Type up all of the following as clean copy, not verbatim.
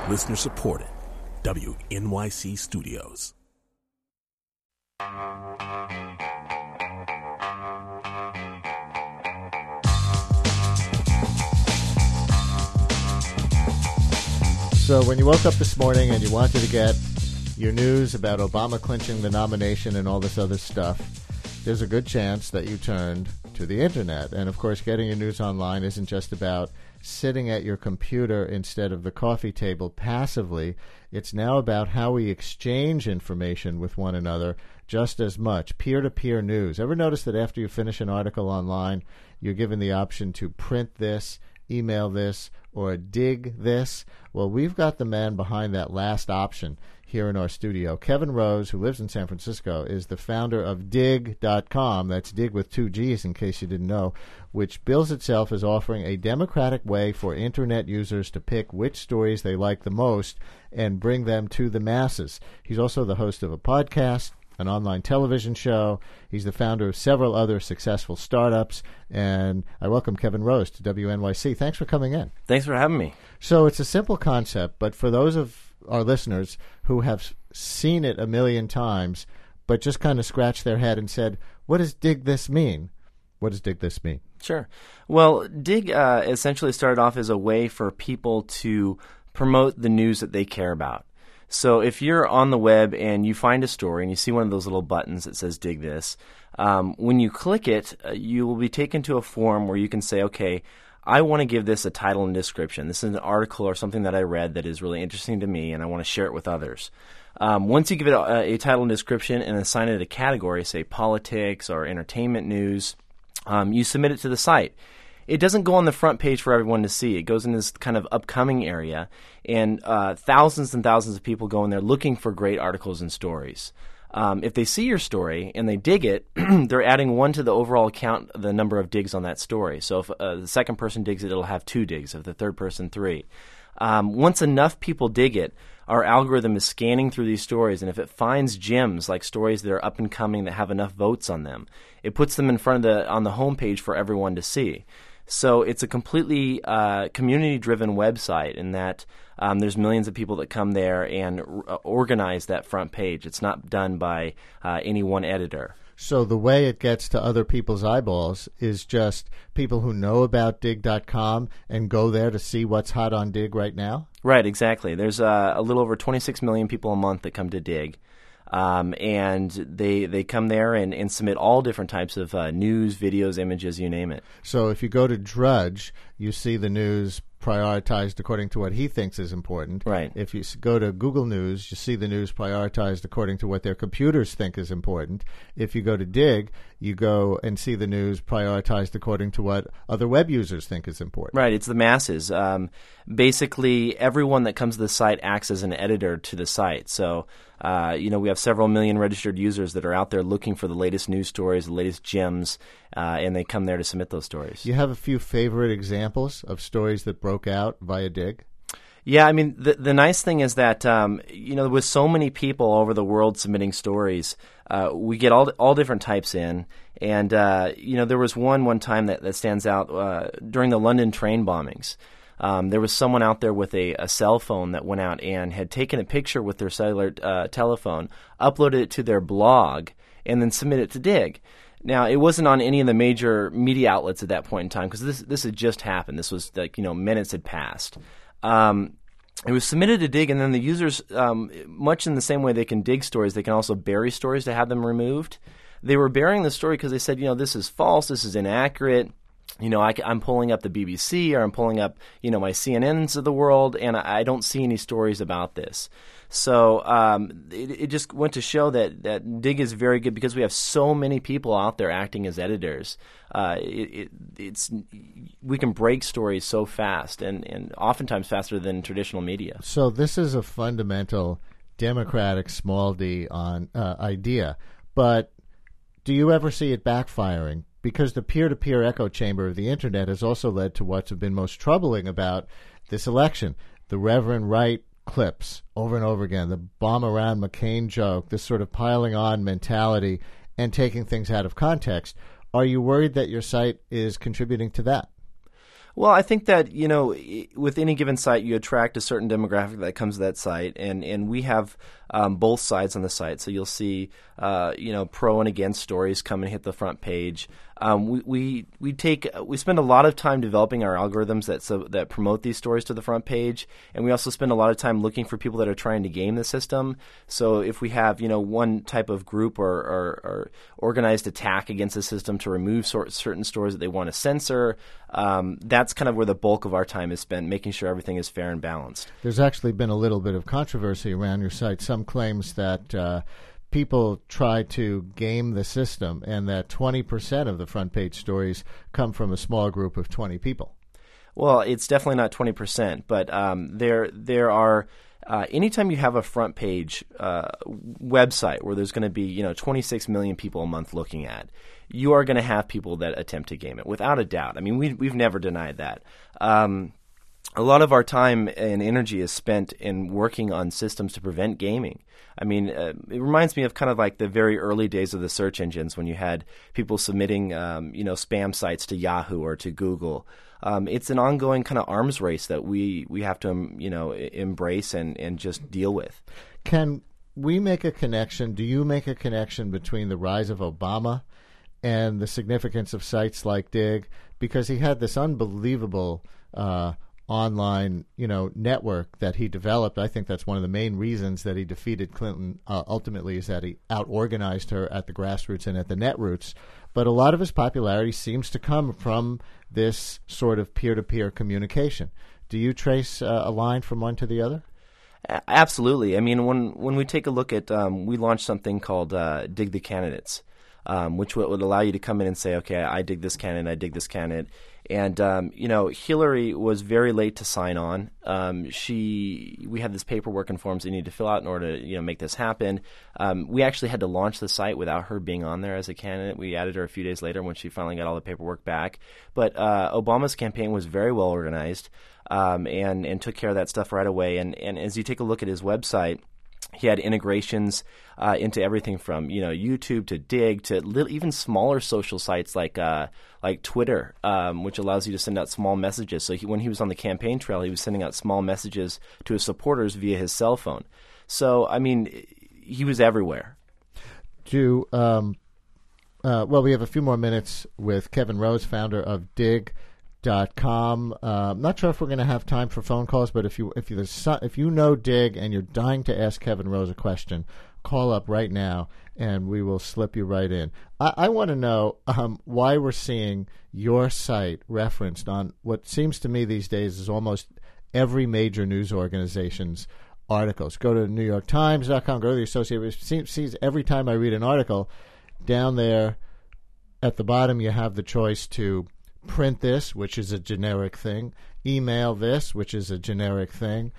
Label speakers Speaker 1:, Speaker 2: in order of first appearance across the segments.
Speaker 1: Listener supported. WNYC Studios.
Speaker 2: So when you woke up this morning and you wanted to get your news about Obama clinching the nomination and all this other stuff, there's a good chance that you turned to the internet. And of course, getting your news online isn't just about sitting at your computer instead of the coffee table passively. It's now about how we exchange information with one another just as much. Peer-to-peer news. Ever notice that after you finish an article online, you're given the option to print this, email this, or dig this? Well, we've got the man behind that last option here in our studio. Kevin Rose, who lives in San Francisco, is the founder of Digg.com. That's Dig with two G's, in case you didn't know, which bills itself as offering a democratic way for Internet users to pick which stories they like the most and bring them to the masses. He's also the host of a podcast, an online television show. He's the founder of several other successful startups. And I welcome Kevin Rose to WNYC. Thanks for coming in.
Speaker 3: Thanks for having me.
Speaker 2: So it's a simple concept, but for those of our listeners who have seen it a million times, but just kind of scratched their head and said, what does Dig This mean? What does Dig This mean?
Speaker 3: Sure. Well, Dig essentially started off as a way for people to promote the news that they care about. So if you're on the web and you find a story and you see one of those little buttons that says Dig This, when you click it, you will be taken to a form where you can say, okay, I want to give this a title and description. This is an article or something that I read that is really interesting to me, and I want to share it with others. Once you give it a title and description and assign it a category, say politics or entertainment news, you submit it to the site. It doesn't go on the front page for everyone to see. It goes in this kind of upcoming area, and thousands and thousands of people go in there looking for great articles and stories. If they see your story and they dig it, they're adding one to the overall count, the number of digs on that story. So if the second person digs it, it'll have 2 digs. If the third person, 3. Once enough people dig it, our algorithm is scanning through these stories, and if it finds gems like stories that are up and coming that have enough votes on them, it puts them in front of on the homepage for everyone to see. So it's a completely community-driven website in that there's millions of people that come there and organize that front page. It's not done by any one editor.
Speaker 2: So the way it gets to other people's eyeballs is just people who know about Dig.com and go there to see what's hot on Dig right now?
Speaker 3: Right, exactly. There's a little over 26 million people a month that come to Dig. And they come there and submit all different types of news, videos, images, you name it.
Speaker 2: So if you go to Drudge, you see the news prioritized according to what he thinks is important.
Speaker 3: Right.
Speaker 2: If you go to Google News, you see the news prioritized according to what their computers think is important. If you go to Dig, you go and see the news prioritized according to what other web users think is important.
Speaker 3: Right. It's the masses. Basically, everyone that comes to the site acts as an editor to the site. So, we have several million registered users that are out there looking for the latest news stories, the latest gems, and they come there to submit those stories.
Speaker 2: You have a few favorite examples of stories that broke out via Dig?
Speaker 3: Yeah, I mean, the nice thing is that, with so many people all over the world submitting stories, we get all different types in. And, there was one time that stands out during the London train bombings. There was someone out there with a cell phone that went out and had taken a picture with their cellular telephone, uploaded it to their blog, and then submitted it to Dig. Now, it wasn't on any of the major media outlets at that point in time because this had just happened. This was minutes had passed. It was submitted to Dig, and then the users, much in the same way they can dig stories, they can also bury stories to have them removed. They were burying the story because they said, this is false, this is inaccurate. I'm pulling up the BBC or I'm pulling up, my CNNs of the world, and I don't see any stories about this. So it just went to show that Dig is very good because we have so many people out there acting as editors. We can break stories so fast and oftentimes faster than traditional media.
Speaker 2: So this is a fundamental democratic small d idea, but do you ever see it backfiring? Because the peer-to-peer echo chamber of the Internet has also led to what's been most troubling about this election. The Reverend Wright clips over and over again, the bomb around McCain joke, this sort of piling on mentality and taking things out of context. Are you worried that your site is contributing to that?
Speaker 3: Well, I think that, with any given site, you attract a certain demographic that comes to that site, and we have both sides on the site. So you'll see, pro and against stories come and hit the front page. We spend a lot of time developing our algorithms that promote these stories to the front page, and we also spend a lot of time looking for people that are trying to game the system. So if we have one type of group or organized attack against the system to remove certain stories that they want to censor, that's kind of where the bulk of our time is spent, making sure everything is fair and balanced.
Speaker 2: There's actually been a little bit of controversy around your site. Some claims that people try to game the system and that 20% of the front page stories come from a small group of 20 people.
Speaker 3: Well, it's definitely not 20%, but there are anytime you have a front page website where there's going to be 26 million people a month looking at, you are going to have people that attempt to game it, without a doubt. I mean, we've never denied that. A lot of our time and energy is spent in working on systems to prevent gaming. I mean, it reminds me of kind of like the very early days of the search engines when you had people submitting, spam sites to Yahoo or to Google. It's an ongoing kind of arms race that we have to, embrace and just deal with.
Speaker 2: Can we make a connection? Do you make a connection between the rise of Obama and the significance of sites like Dig? Because he had this unbelievable online, network that he developed. I think that's one of the main reasons that he defeated Clinton ultimately, is that he out-organized her at the grassroots and at the netroots. But a lot of his popularity seems to come from this sort of peer-to-peer communication. Do you trace a line from one to the other?
Speaker 3: Absolutely. I mean, when we take a look at, we launched something called Dig the Candidates, which would allow you to come in and say, okay, I dig this candidate, I dig this candidate. And, Hillary was very late to sign on. We had this paperwork and forms they needed to fill out in order to, make this happen. We actually had to launch the site without her being on there as a candidate. We added her a few days later when she finally got all the paperwork back. But Obama's campaign was very well organized and took care of that stuff right away. And as you take a look at his website, he had integrations into everything from YouTube to Dig to even smaller social sites like Twitter, which allows you to send out small messages. So when he was on the campaign trail, he was sending out small messages to his supporters via his cell phone. So I mean, he was everywhere.
Speaker 2: We have a few more minutes with Kevin Rose, founder of Dig.com. I'm not sure if we're going to have time for phone calls, but if you know Dig and you're dying to ask Kevin Rose a question, call up right now and we will slip you right in. I want to know why we're seeing your site referenced on what seems to me these days is almost every major news organization's articles. Go to NewYorkTimes.com, go to the Associated Press. Sees every time I read an article, down there at the bottom you have the choice to print this, which is a generic thing, email this, which is a generic thing,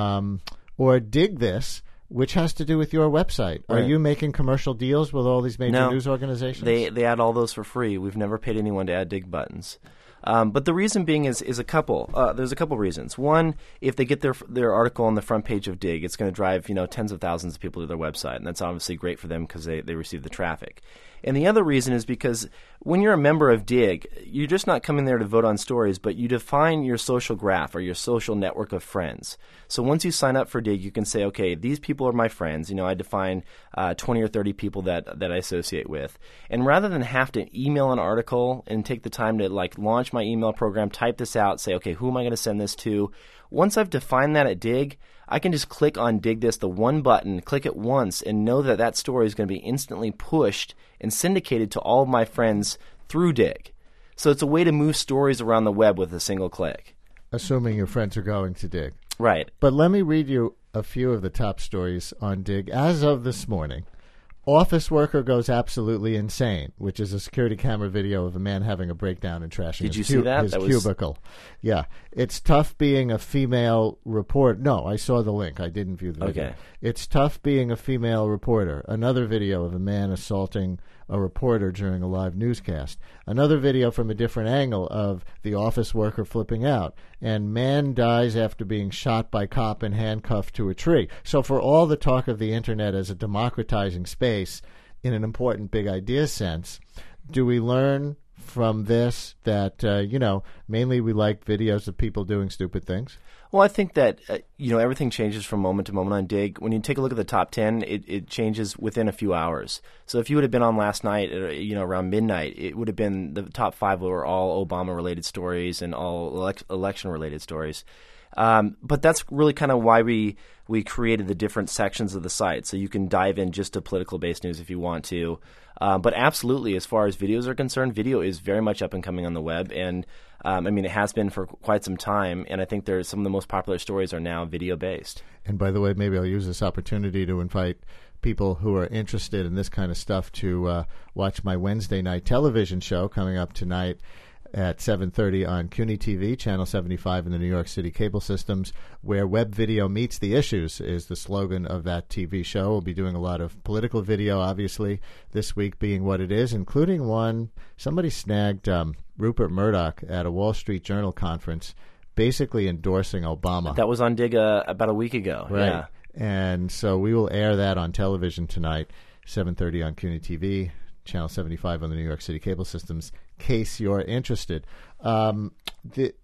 Speaker 2: or dig this, which has to do with your website. Right. Are you making commercial deals with all these major news organizations?
Speaker 3: They add all those for free. We've never paid anyone to add dig buttons. But the reason being is a couple. There's a couple reasons. One, if they get their article on the front page of Dig, it's going to drive tens of thousands of people to their website, and that's obviously great for them because they receive the traffic. And the other reason is because when you're a member of Dig, you're just not coming there to vote on stories, but you define your social graph or your social network of friends. So once you sign up for Dig, you can say, okay, these people are my friends. I define 20 or 30 people that I associate with. And rather than have to email an article and take the time to launch my email program, type this out, say, okay, who am I going to send this to? Once I've defined that at Dig, I can just click on Dig This, the one button, click it once, and know that story is going to be instantly pushed and syndicated to all of my friends through Dig. So it's a way to move stories around the web with a single click.
Speaker 2: Assuming your friends are going to Dig.
Speaker 3: Right.
Speaker 2: But let me read you a few of the top stories on Dig. As of this morning, office worker goes absolutely insane, which is a security camera video of a man having a breakdown and trashing
Speaker 3: Did you see that?
Speaker 2: his cubicle. Yeah. It's tough being a female reporter. No, I saw the link. I didn't view the video.
Speaker 3: Okay.
Speaker 2: It's tough being a female reporter. Another video of a man assaulting a reporter during a live newscast. Another video from a different angle of the office worker flipping out. And man dies after being shot by cop and handcuffed to a tree. So for all the talk of the Internet as a democratizing space in an important big idea sense, do we learn from this that, mainly we like videos of people doing stupid things?
Speaker 3: Well, I think that, everything changes from moment to moment on Dig. When you take a look at the top 10, it changes within a few hours. So if you would have been on last night, around midnight, it would have been the top 5 were all Obama-related stories and all election-related stories. But that's really kind of why we created the different sections of the site. So you can dive in just to political-based news if you want to. But absolutely, as far as videos are concerned, video is very much up and coming on the web. And, it has been for quite some time. And I think there's some of the most popular stories are now video-based.
Speaker 2: And by the way, maybe I'll use this opportunity to invite people who are interested in this kind of stuff to watch my Wednesday night television show coming up tonight at 7:30 on CUNY TV, Channel 75 in the New York City cable systems, where web video meets the issues is the slogan of that TV show. We'll be doing a lot of political video, obviously, this week being what it is, including one, somebody snagged Rupert Murdoch at a Wall Street Journal conference, basically endorsing Obama.
Speaker 3: That was on Dig about a week ago.
Speaker 2: Right.
Speaker 3: Yeah.
Speaker 2: And so we will air that on television tonight, 7:30 on CUNY TV, Channel 75 on the New York City cable systems, in case you're interested. The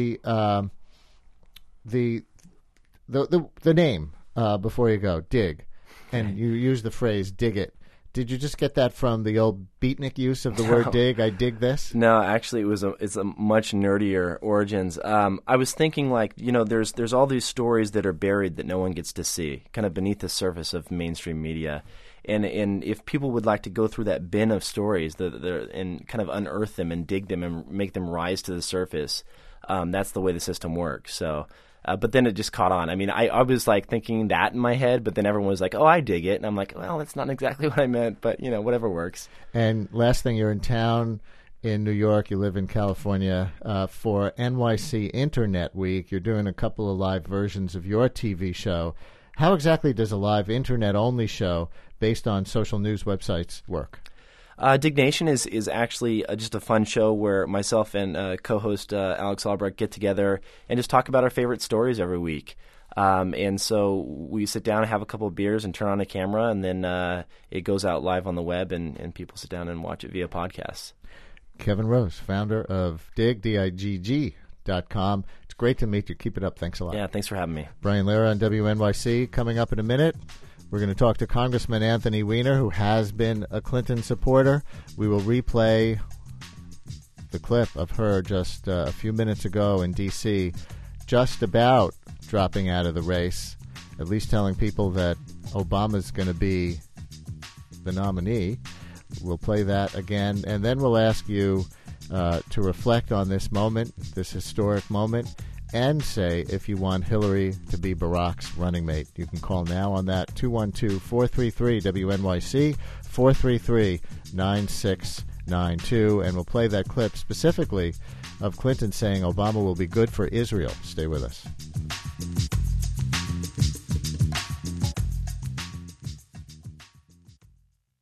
Speaker 2: name before you go, Dig, and you use the phrase "dig it." Did you just get that from the old beatnik use of the word "dig"? I dig this.
Speaker 3: No, actually, it's a much nerdier origins. I was thinking there's all these stories that are buried that no one gets to see, kind of beneath the surface of mainstream media. And if people would like to go through that bin of stories and kind of unearth them and dig them and make them rise to the surface, that's the way the system works. So, but then it just caught on. I was thinking that in my head, but then everyone was like, "Oh, I dig it," and I'm like, "Well, that's not exactly what I meant, but whatever works."
Speaker 2: And last thing, you're in town in New York. You live in California for NYC Internet Week. You're doing a couple of live versions of your TV show. How exactly does a live internet-only show based on social news websites work?
Speaker 3: Dignation is actually just a fun show where myself and co-host Alex Albrecht get together and just talk about our favorite stories every week. And so we sit down and have a couple of beers and turn on a camera, and then it goes out live on the web, and people sit down and watch it via podcasts. Kevin
Speaker 2: Rose, founder of DIGG.com. It's great to meet you. Keep it up. Thanks a lot.
Speaker 3: Yeah, thanks for having me.
Speaker 2: Brian Lehrer on WNYC. Coming up in a minute, we're going to talk to Congressman Anthony Weiner, who has been a Clinton supporter. We will replay the clip of her just a few minutes ago in D.C., just about dropping out of the race, at least telling people that Obama's going to be the nominee. We'll play that again, and then we'll ask you to reflect on this moment, this historic moment, and say if you want Hillary to be Barack's running mate. You can call now on that, 212-433-WNYC, 433-9692, and we'll play that clip specifically of Clinton saying Obama will be good for Israel. Stay with us.